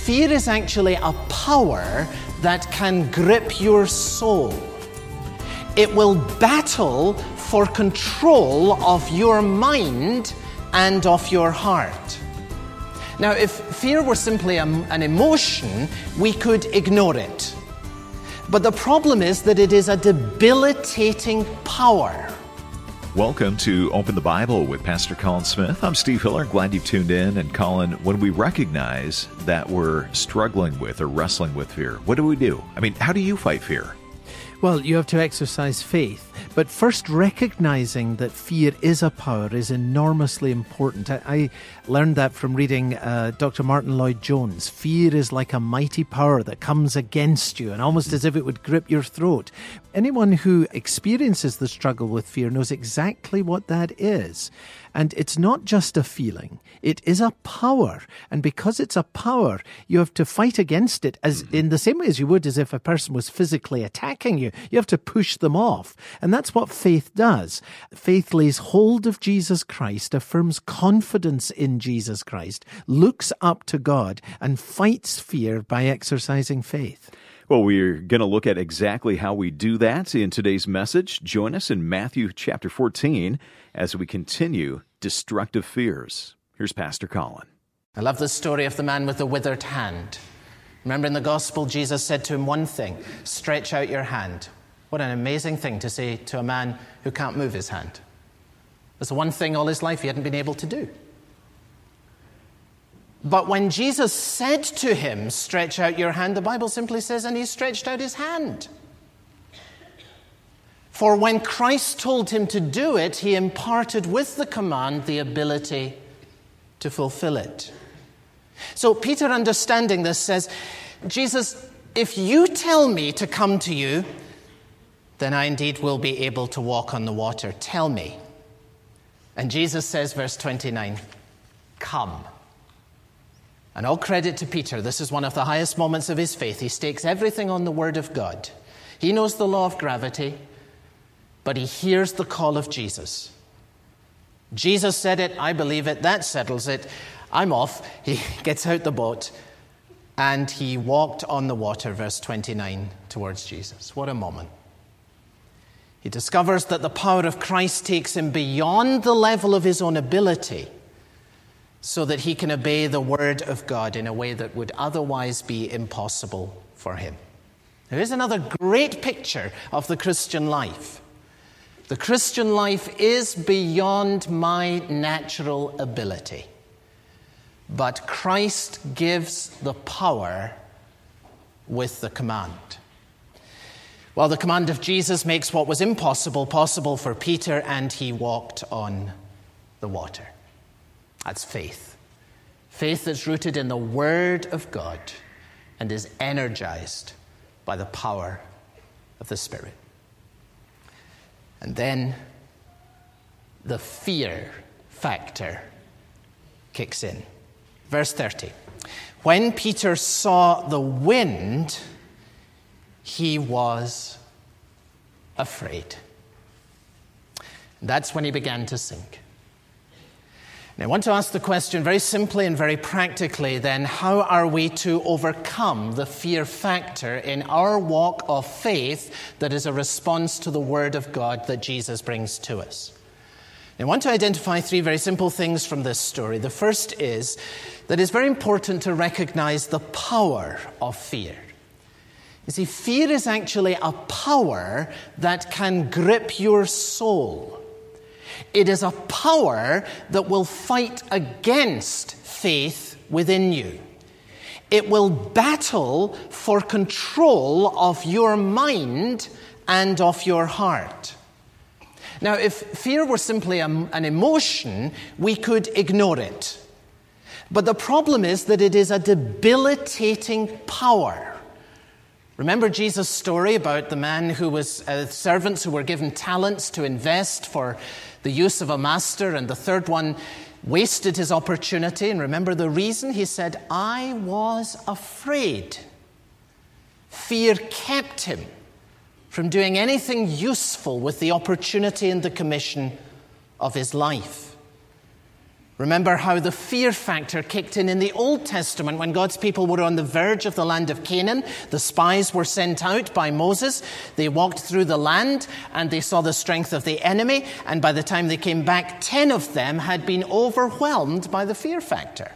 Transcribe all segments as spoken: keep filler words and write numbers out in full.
fear is actually a power that can grip your soul. It will battle for control of your mind and of your heart. Now, if fear were simply a, an emotion, we could ignore it. But the problem is that it is a debilitating power. Welcome to Open the Bible with Pastor Colin Smith. I'm Steve Hiller. Glad you've tuned in. And Colin, when we recognize that we're struggling with or wrestling with fear, what do we do? I mean, how do you fight fear? Well, you have to exercise faith. But first, recognizing that fear is a power is enormously important. I, I learned that from reading uh, Doctor Martin Lloyd-Jones. Fear is like a mighty power that comes against you, and almost as if it would grip your throat. Anyone who experiences the struggle with fear knows exactly what that is. And it's not just a feeling. It is a power. And because it's a power, you have to fight against it as in the same way as you would as if a person was physically attacking you. You have to push them off. And that's what faith does. Faith lays hold of Jesus Christ, affirms confidence in Jesus Christ, looks up to God, and fights fear by exercising faith. Well, we're going to look at exactly how we do that in today's message. Join us in Matthew chapter fourteen as we continue Destructive Fears. Here's Pastor Colin. I love the story of the man with the withered hand. Remember in the gospel, Jesus said to him one thing, stretch out your hand. What an amazing thing to say to a man who can't move his hand. That's the one thing all his life he hadn't been able to do. But when Jesus said to him, stretch out your hand, the Bible simply says, and he stretched out his hand. For when Christ told him to do it, he imparted with the command the ability to fulfill it. So Peter, understanding this, says, Jesus, if you tell me to come to you, then I indeed will be able to walk on the water. Tell me. And Jesus says, verse twenty-nine, come. And all credit to Peter. This is one of the highest moments of his faith. He stakes everything on the word of God. He knows the law of gravity, but he hears the call of Jesus. Jesus said it, I believe it, that settles it. I'm off. He gets out the boat and he walked on the water, verse twenty-nine, towards Jesus. What a moment. He discovers that the power of Christ takes him beyond the level of his own ability so that he can obey the word of God in a way that would otherwise be impossible for him. There is another great picture of the Christian life. The Christian life is beyond my natural ability. But Christ gives the power with the command. Well, the command of Jesus makes what was impossible possible for Peter, and he walked on the water. That's faith. Faith that's rooted in the Word of God and is energized by the power of the Spirit. And then the fear factor kicks in. Verse thirty. When Peter saw the wind, he was afraid. That's when he began to sink. And I want to ask the question very simply and very practically then, how are we to overcome the fear factor in our walk of faith that is a response to the Word of God that Jesus brings to us? I want to identify three very simple things from this story. The first is that it's very important to recognize the power of fear. You see, fear is actually a power that can grip your soul. It is a power that will fight against faith within you. It will battle for control of your mind and of your heart. Now, if fear were simply a, an emotion, we could ignore it. But the problem is that it is a debilitating power. Remember Jesus' story about the man who was, uh, servants who were given talents to invest for the use of a master, and the third one wasted his opportunity. And remember the reason? He said, I was afraid. Fear kept him from doing anything useful with the opportunity and the commission of his life. Remember how the fear factor kicked in in the Old Testament when God's people were on the verge of the land of Canaan. The spies were sent out by Moses. They walked through the land and they saw the strength of the enemy. And by the time they came back, ten of them had been overwhelmed by the fear factor.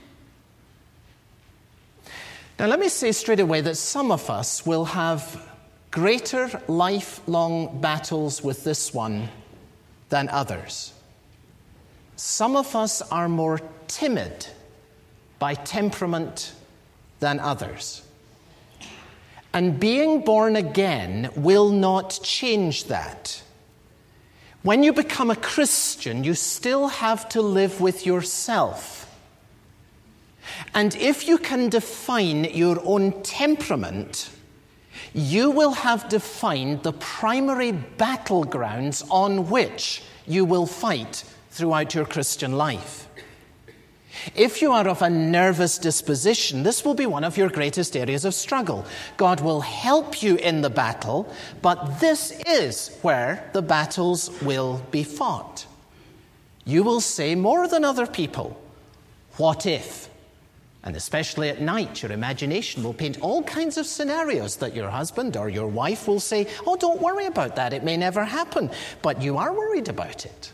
Now, let me say straight away that some of us will have greater lifelong battles with this one than others. Some of us are more timid by temperament than others. And being born again will not change that. When you become a Christian, you still have to live with yourself. And if you can define your own temperament, you will have defined the primary battlegrounds on which you will fight throughout your Christian life. If you are of a nervous disposition, this will be one of your greatest areas of struggle. God will help you in the battle, but this is where the battles will be fought. You will say more than other people, "What if?" And especially at night, your imagination will paint all kinds of scenarios that your husband or your wife will say, "Oh, don't worry about that. It may never happen." But you are worried about it.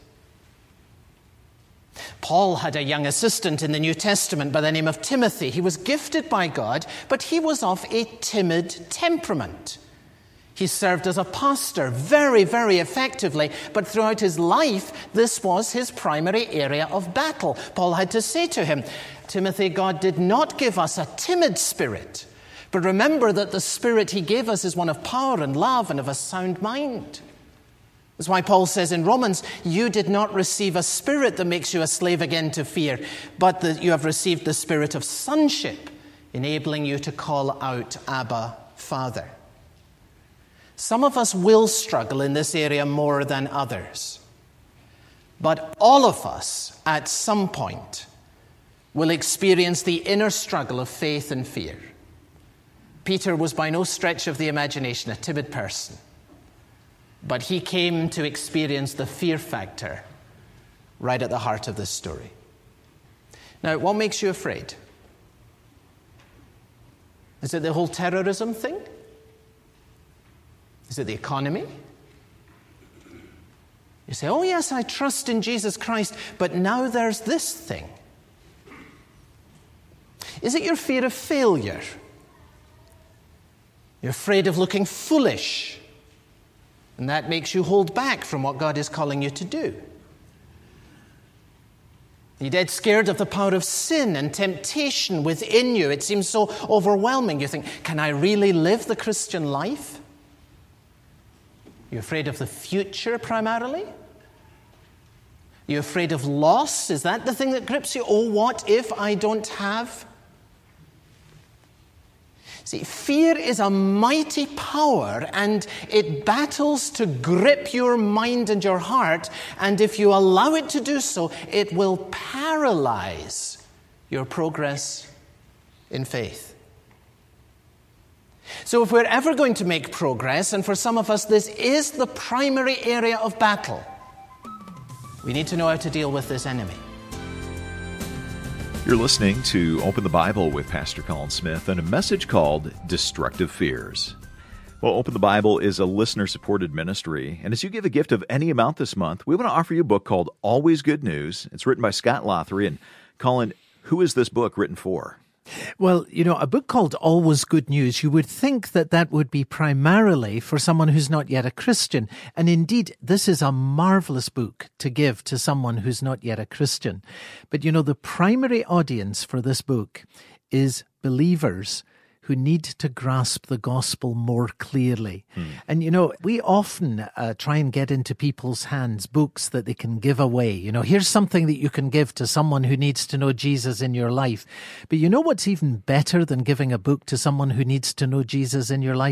Paul had a young assistant in the New Testament by the name of Timothy. He was gifted by God, but he was of a timid temperament. He served as a pastor very, very effectively, but throughout his life, this was his primary area of battle. Paul had to say to him, "Timothy, God did not give us a timid spirit, but remember that the spirit he gave us is one of power and love and of a sound mind." That's why Paul says in Romans, "You did not receive a spirit that makes you a slave again to fear, but that you have received the spirit of sonship, enabling you to call out, 'Abba, Father.'" Some of us will struggle in this area more than others. But all of us, at some point, will experience the inner struggle of faith and fear. Peter was by no stretch of the imagination a timid person. But he came to experience the fear factor right at the heart of this story. Now, what makes you afraid? Is it the whole terrorism thing? Is it the economy? You say, "Oh yes, I trust in Jesus Christ, but now there's this thing." Is it your fear of failure? You're afraid of looking foolish, and that makes you hold back from what God is calling you to do. You're dead scared of the power of sin and temptation within you. It seems so overwhelming. You think, "Can I really live the Christian life?" You're afraid of the future primarily? You're afraid of loss? Is that the thing that grips you? "Oh, what if I don't have?" See, fear is a mighty power, and it battles to grip your mind and your heart, and if you allow it to do so, it will paralyze your progress in faith. So if we're ever going to make progress, and for some of us this is the primary area of battle, we need to know how to deal with this enemy. You're listening to Open the Bible with Pastor Colin Smith and a message called Destructive Fears. Well, Open the Bible is a listener-supported ministry, and as you give a gift of any amount this month, we want to offer you a book called Always Good News. It's written by Scott Lothry. And Colin, who is this book written for? Well, you know, a book called Always Good News, you would think that that would be primarily for someone who's not yet a Christian. And indeed, this is a marvelous book to give to someone who's not yet a Christian. But, you know, the primary audience for this book is believers who need to grasp the gospel more clearly. Hmm. And, you know, we often uh, try and get into people's hands books that they can give away. You know, here's something that you can give to someone who needs to know Jesus in your life. But you know what's even better than giving a book to someone who needs to know Jesus in your life?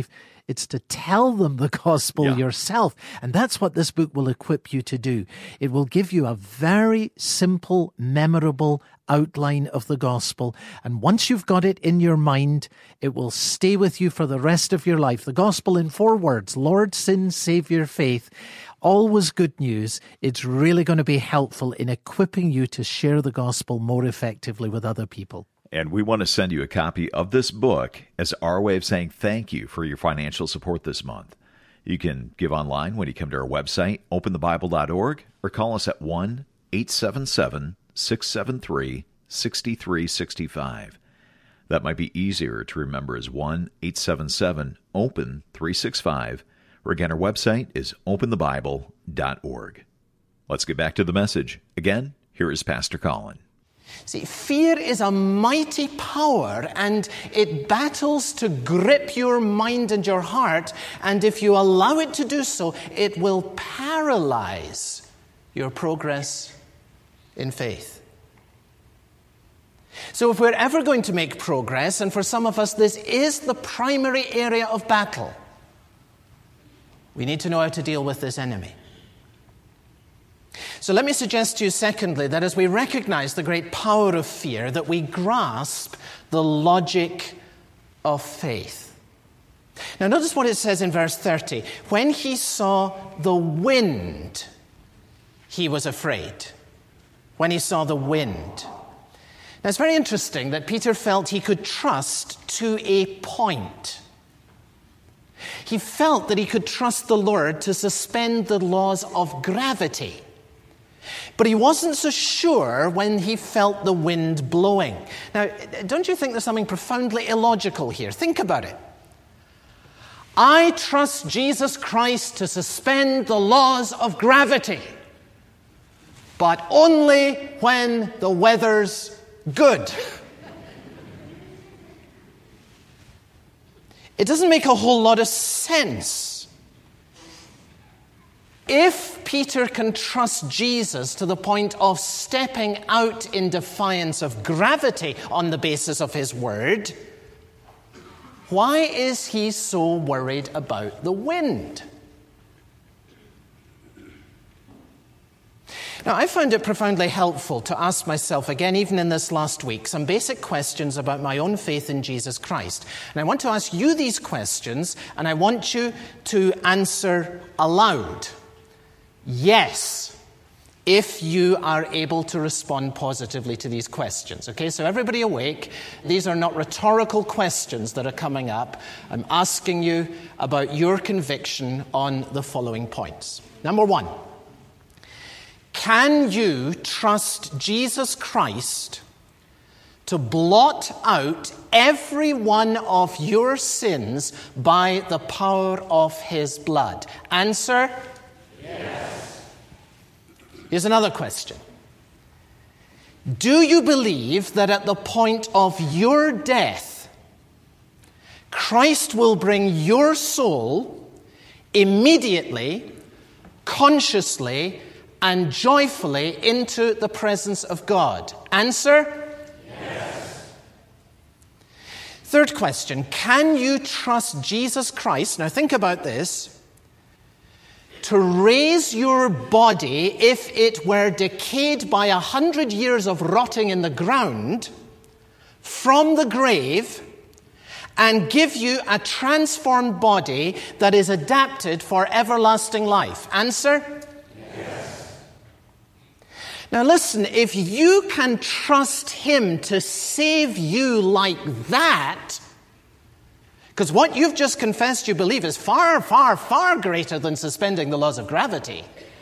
It's to tell them the gospel Yeah. yourself. And that's what this book will equip you to do. It will give you a very simple, memorable outline of the gospel. And once you've got it in your mind, it will stay with you for the rest of your life. The gospel in four words: Lord, sin, Savior, faith. Always good news. It's really going to be helpful in equipping you to share the gospel more effectively with other people. And we want to send you a copy of this book as our way of saying thank you for your financial support this month. You can give online when you come to our website, open the bible dot org, or call us at one eight seven seven, six seven three, six three six five. That might be easier to remember as one eight seven seven, open three six five, or again, our website is open the bible dot org. Let's get back to the message. Again, here is Pastor Colin. See, fear is a mighty power, and it battles to grip your mind and your heart, and if you allow it to do so, it will paralyze your progress in faith. So if we're ever going to make progress, and for some of us this is the primary area of battle, we need to know how to deal with this enemy. So let me suggest to you, secondly, that as we recognize the great power of fear, that we grasp the logic of faith. Now notice what it says in verse thirty. When he saw the wind, he was afraid. When he saw the wind. Now it's very interesting that Peter felt he could trust to a point. He felt that he could trust the Lord to suspend the laws of gravity. But he wasn't so sure when he felt the wind blowing. Now, don't you think there's something profoundly illogical here? Think about it. I trust Jesus Christ to suspend the laws of gravity, but only when the weather's good. It doesn't make a whole lot of sense. If Peter can trust Jesus to the point of stepping out in defiance of gravity on the basis of his word, why is he so worried about the wind? Now, I found it profoundly helpful to ask myself again, even in this last week, some basic questions about my own faith in Jesus Christ. And I want to ask you these questions, and I want you to answer aloud. Yes, if you are able to respond positively to these questions. Okay, so everybody awake. These are not rhetorical questions that are coming up. I'm asking you about your conviction on the following points. Number one, can you trust Jesus Christ to blot out every one of your sins by the power of his blood? Answer? Yes. Here's another question. Do you believe that at the point of your death, Christ will bring your soul immediately, consciously, and joyfully into the presence of God? Answer? Yes. Third question. Can you trust Jesus Christ? Now think about this. To raise your body if it were decayed by a hundred years of rotting in the ground from the grave and give you a transformed body that is adapted for everlasting life? Answer? Yes. Now listen, if you can trust him to save you like that, because what you've just confessed you believe is far, far, far greater than suspending the laws of gravity.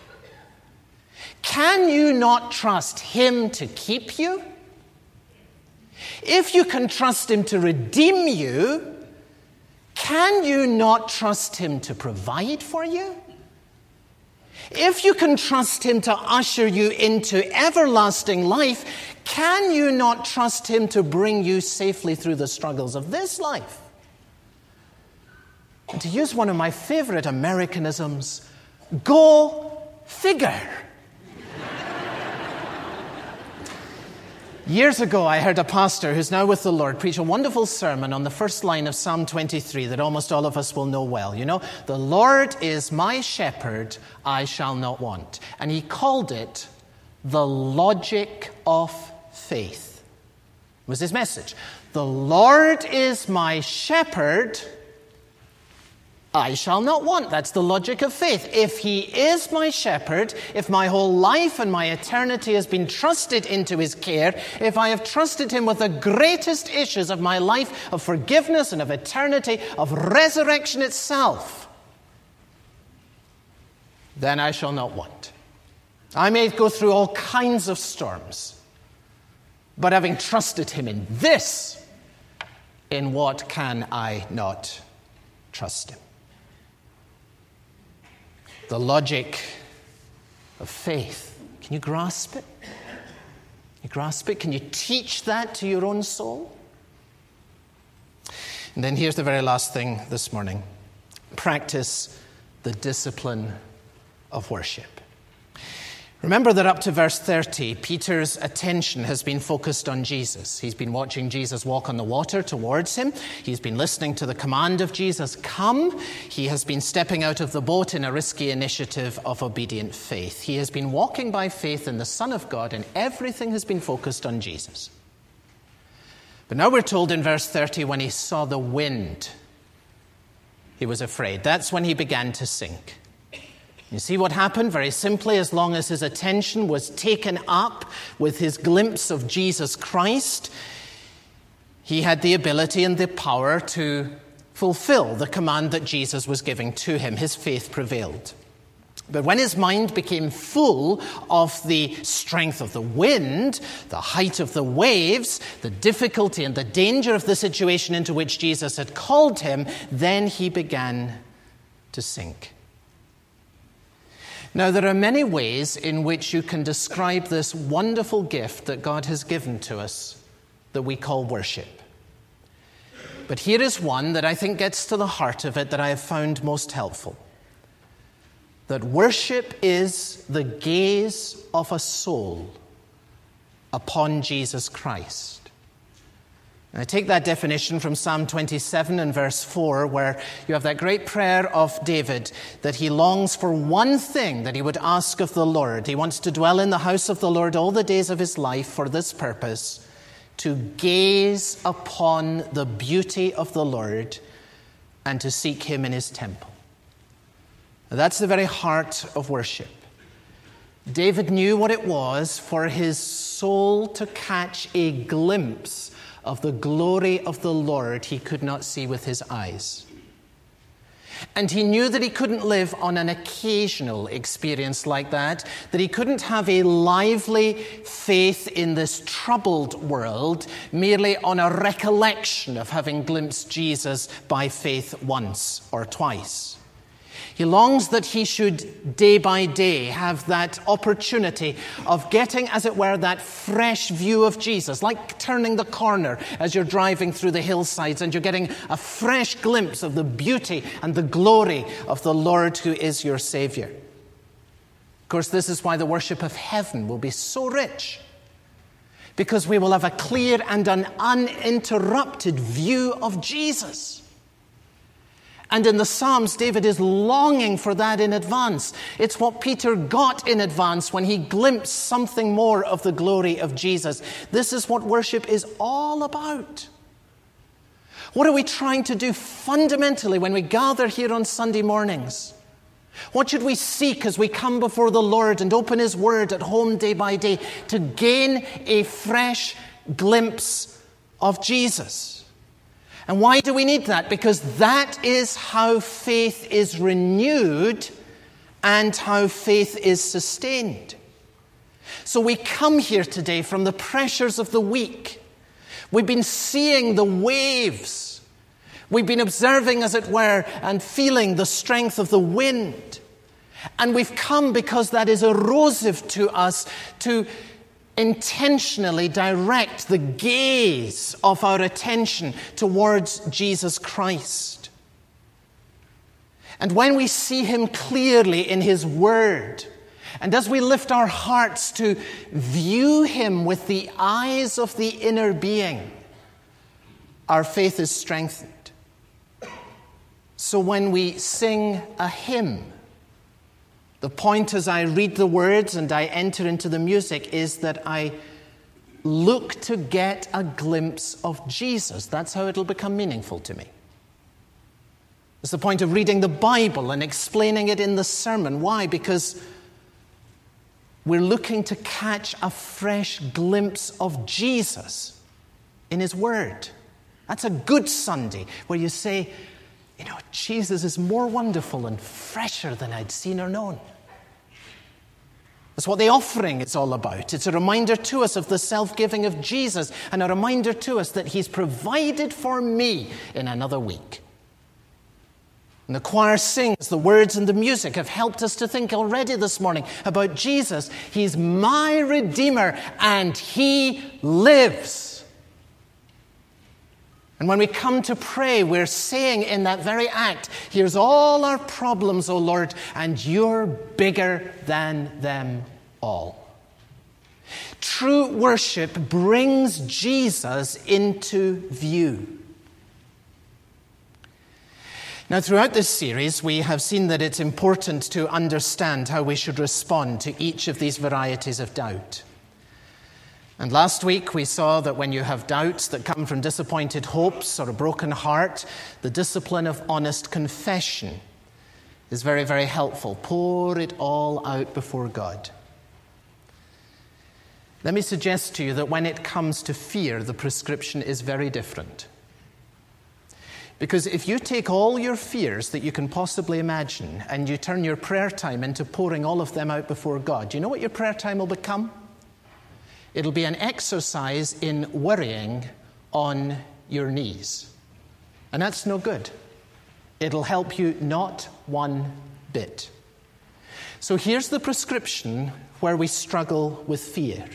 Can you not trust him to keep you? If you can trust him to redeem you, can you not trust him to provide for you? If you can trust him to usher you into everlasting life, can you not trust him to bring you safely through the struggles of this life? And to use one of my favorite Americanisms, go figure. Years ago, I heard a pastor who's now with the Lord preach a wonderful sermon on the first line of Psalm twenty-three that almost all of us will know well. You know, the Lord is my shepherd, I shall not want. And he called it the logic of faith. Was his message. The Lord is my shepherd, I shall not want. That's the logic of faith. If he is my shepherd, if my whole life and my eternity has been trusted into his care, if I have trusted him with the greatest issues of my life, of forgiveness and of eternity, of resurrection itself, then I shall not want. I may go through all kinds of storms, but having trusted him in this, in what can I not trust him? The logic of faith. Can you grasp it? Can you grasp it? Can you teach that to your own soul? And then here's the very last thing this morning. Practice the discipline of worship. Remember that up to verse thirty, Peter's attention has been focused on Jesus. He's been watching Jesus walk on the water towards him. He's been listening to the command of Jesus, come. He has been stepping out of the boat in a risky initiative of obedient faith. He has been walking by faith in the Son of God, and everything has been focused on Jesus. But now we're told in verse thirty, when he saw the wind, he was afraid. That's when he began to sink. You see what happened? Very simply, as long as his attention was taken up with his glimpse of Jesus Christ, he had the ability and the power to fulfill the command that Jesus was giving to him. His faith prevailed. But when his mind became full of the strength of the wind, the height of the waves, the difficulty and the danger of the situation into which Jesus had called him, then he began to sink. Now, there are many ways in which you can describe this wonderful gift that God has given to us that we call worship. But here is one that I think gets to the heart of it that I have found most helpful. That worship is the gaze of a soul upon Jesus Christ. And I take that definition from Psalm twenty-seven and verse four, where you have that great prayer of David that he longs for one thing that he would ask of the Lord. He wants to dwell in the house of the Lord all the days of his life for this purpose, to gaze upon the beauty of the Lord and to seek him in his temple. Now, that's the very heart of worship. David knew what it was for his soul to catch a glimpse of the glory of the Lord he could not see with his eyes. And he knew that he couldn't live on an occasional experience like that, that he couldn't have a lively faith in this troubled world merely on a recollection of having glimpsed Jesus by faith once or twice. He longs that he should day by day have that opportunity of getting, as it were, that fresh view of Jesus, like turning the corner as you're driving through the hillsides and you're getting a fresh glimpse of the beauty and the glory of the Lord who is your Savior. Of course, this is why the worship of heaven will be so rich, because we will have a clear and an uninterrupted view of Jesus. And in the Psalms, David is longing for that in advance. It's what Peter got in advance when he glimpsed something more of the glory of Jesus. This is what worship is all about. What are we trying to do fundamentally when we gather here on Sunday mornings? What should we seek as we come before the Lord and open his word at home day by day? To gain a fresh glimpse of Jesus. And why do we need that? Because that is how faith is renewed and how faith is sustained. So we come here today from the pressures of the week. We've been seeing the waves. We've been observing, as it were, and feeling the strength of the wind. And we've come because that is erosive to us to intentionally direct the gaze of our attention towards Jesus Christ. And when we see him clearly in his word, And as we lift our hearts to view him with the eyes of the inner being, our faith is strengthened. So when we sing a hymn, the point as I read the words and I enter into the music is that I look to get a glimpse of Jesus. That's how it'll become meaningful to me. It's the point of reading the Bible and explaining it in the sermon. Why? Because we're looking to catch a fresh glimpse of Jesus in his word. That's a good Sunday where you say, you know, Jesus is more wonderful and fresher than I'd seen or known. That's what the offering is all about. It's a reminder to us of the self-giving of Jesus and a reminder to us that he's provided for me in another week. And the choir sings, the words and the music have helped us to think already this morning about Jesus. He's my Redeemer and he lives. And when we come to pray, we're saying in that very act, here's all our problems, O Lord, and you're bigger than them all. True worship brings Jesus into view. Now, throughout this series, we have seen that it's important to understand how we should respond to each of these varieties of doubt. And last week we saw that when you have doubts that come from disappointed hopes or a broken heart, the discipline of honest confession is very, very helpful. Pour it all out before God. Let me suggest to you that when it comes to fear, the prescription is very different. Because if you take all your fears that you can possibly imagine and you turn your prayer time into pouring all of them out before God, do you know what your prayer time will become? It'll be an exercise in worrying on your knees. And that's no good. It'll help you not one bit. So here's the prescription where we struggle with fear.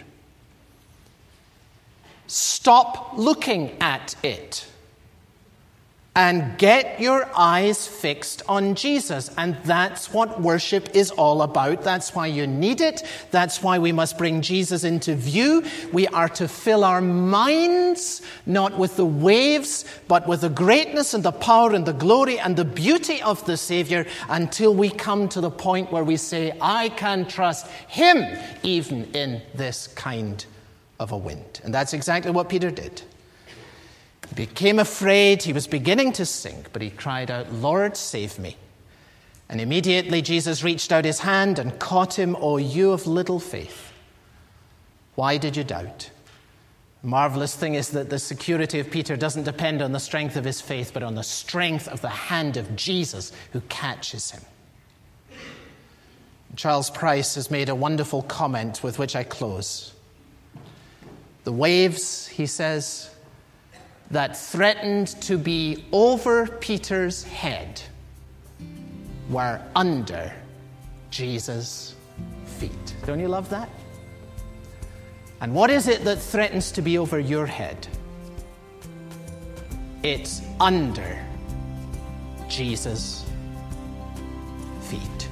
Stop looking at it and get your eyes fixed on Jesus. And that's what worship is all about. That's why you need it. That's why we must bring Jesus into view. We are to fill our minds, not with the waves, but with the greatness and the power and the glory and the beauty of the Savior until we come to the point where we say, I can trust him even in this kind of a wind. And that's exactly what Peter did. He became afraid. He was beginning to sink, but he cried out, Lord, save me. And immediately Jesus reached out his hand and caught him. O you of little faith, why did you doubt? The marvelous thing is that the security of Peter doesn't depend on the strength of his faith, but on the strength of the hand of Jesus who catches him. Charles Price has made a wonderful comment with which I close. The waves, he says, that threatened to be over Peter's head were under Jesus' feet. Don't you love that? And what is it that threatens to be over your head? It's under Jesus' feet.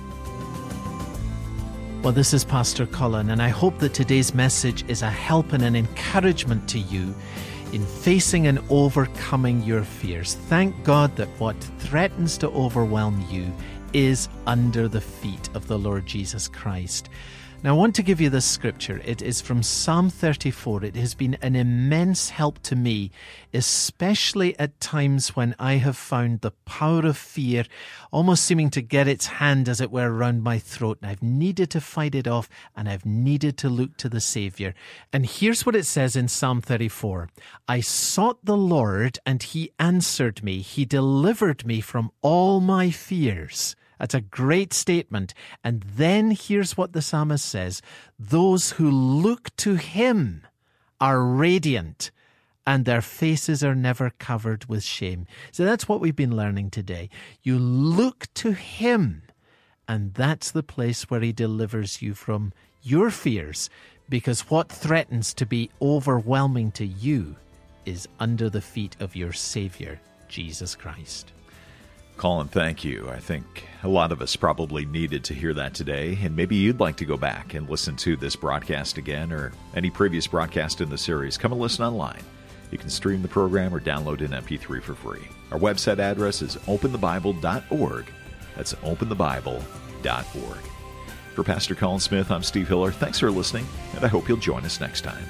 Well, this is Pastor Colin, and I hope that today's message is a help and an encouragement to you in facing and overcoming your fears. Thank God that what threatens to overwhelm you is under the feet of the Lord Jesus Christ. Now, I want to give you this scripture. It is from Psalm thirty-four. It has been an immense help to me, especially at times when I have found the power of fear almost seeming to get its hand, as it were, around my throat. And I've needed to fight it off, and I've needed to look to the Savior. And here's what it says in Psalm thirty-four. I sought the Lord, and he answered me. He delivered me from all my fears. That's a great statement. And then here's what the psalmist says. Those who look to him are radiant, and their faces are never covered with shame. So that's what we've been learning today. You look to him, and that's the place where he delivers you from your fears, because what threatens to be overwhelming to you is under the feet of your Savior, Jesus Christ. Colin, thank you. I think a lot of us probably needed to hear that today, and maybe you'd like to go back and listen to this broadcast again or any previous broadcast in the series. Come and listen online. You can stream the program or download an M P three for free. Our website address is open the bible dot org. That's open the bible dot org. For Pastor Colin Smith, I'm Steve Hiller. Thanks for listening, and I hope you'll join us next time.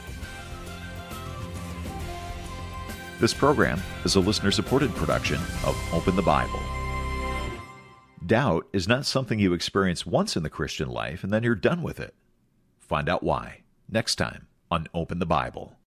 This program is a listener-supported production of Open the Bible. Doubt is not something you experience once in the Christian life and then you're done with it. Find out why next time on Open the Bible.